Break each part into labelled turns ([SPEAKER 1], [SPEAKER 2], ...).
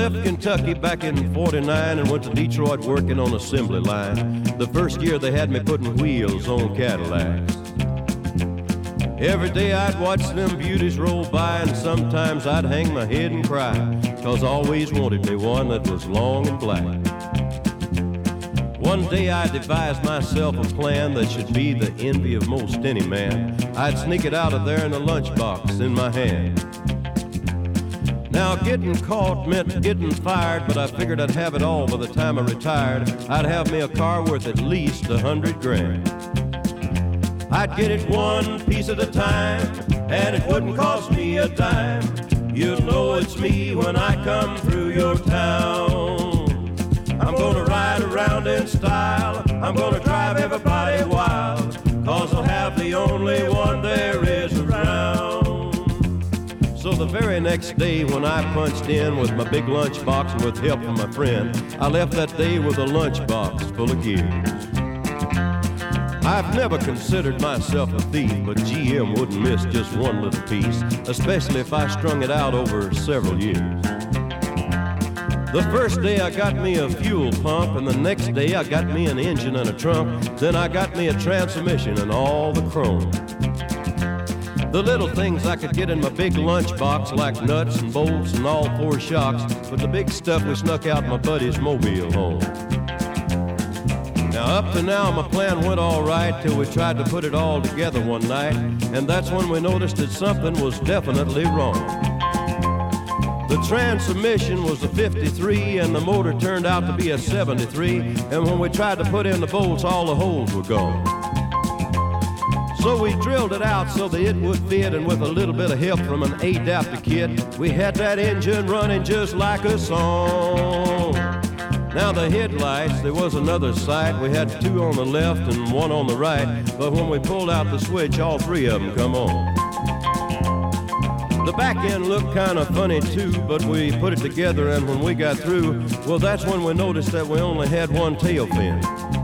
[SPEAKER 1] left Kentucky back in 49 and went to Detroit working on assembly line. The first year they had me putting wheels on Cadillacs. Every day I'd watch them beauties roll by, and sometimes I'd hang my head and cry, 'cause I always wanted me one that was long and black. One day I devised myself a plan that should be the envy of most any man. I'd sneak it out of there in a lunchbox in my hand. Now getting caught meant getting fired, but I figured I'd have it all by the time I retired. I'd have me a car worth at least $100 grand. I'd get it one piece at a time, and it wouldn't cost me a dime. You'll know it's me when I come through your town. I'm gonna ride around in style, I'm gonna drive everybody wild, 'cause I'll have the only one there is around. So the very next day when I punched in with my big lunchbox and with help from my friend, I left that day with a lunchbox full of gears. I've never considered myself a thief, but GM wouldn't miss just one little piece, especially if I strung it out over several years. The first day I got me a fuel pump, and the next day I got me an engine and a trunk. Then I got me a transmission and all the chrome. The little things I could get in my big lunchbox, like nuts and bolts and all four shocks, but the big stuff we snuck out my buddy's mobile home. Now up to now my plan went all right till we tried to put it all together one night, and that's when we noticed that something was definitely wrong. The transmission was a 53 and the motor turned out to be a 73, and when we tried to put in the bolts, all the holes were gone. So we drilled it out so that it would fit, and with a little bit of help from an adapter kit, we had that engine running just like a song. Now the headlights, there was another sight. We had two on the left and one on the right, but when we pulled out the switch, all three of them come on. The back end looked kind of funny too, but we put it together, and when we got through, well, that's when we noticed that we only had one tail fin.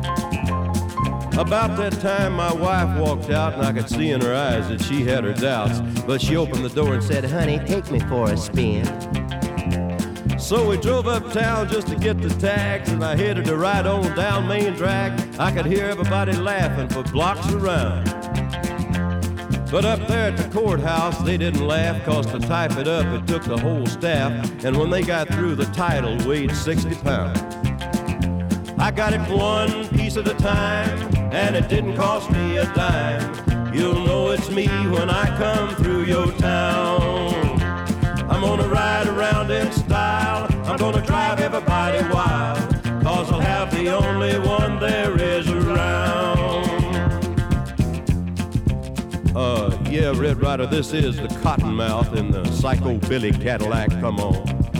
[SPEAKER 1] About that time, my wife walked out, and I could see in her eyes that she had her doubts, but she opened the door and said, "Honey, take me for a spin." So we drove uptown just to get the tags, and I headed to ride on down Main Drag. I could hear everybody laughing for blocks around. But up there at the courthouse, they didn't laugh, 'cause to type it up, it took the whole staff, and when they got through, the title weighed 60 pounds. I got it one piece at a time, and it didn't cost me a dime. You'll know it's me when I come through your town. I'm gonna ride around in style, I'm gonna drive everybody wild, 'cause I'll have the only one there is around. Yeah, Red Ryder, this is the Cottonmouth in the Psycho Billy Cadillac, come on.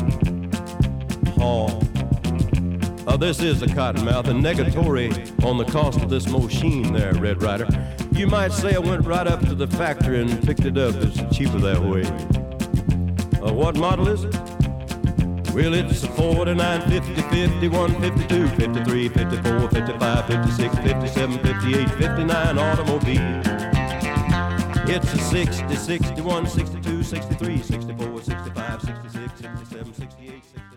[SPEAKER 1] This is the Cottonmouth, and negatory on the cost of this machine there, Red Ryder. You might say I went right up to the factory and picked it up. It's cheaper that way. What model is it? Well, it's a 49, 50, 51, 52, 53, 54, 55, 56, 57, 58, 59 automobile. It's a 60, 61, 62, 63, 64, 65, 66, 67, 68, 67.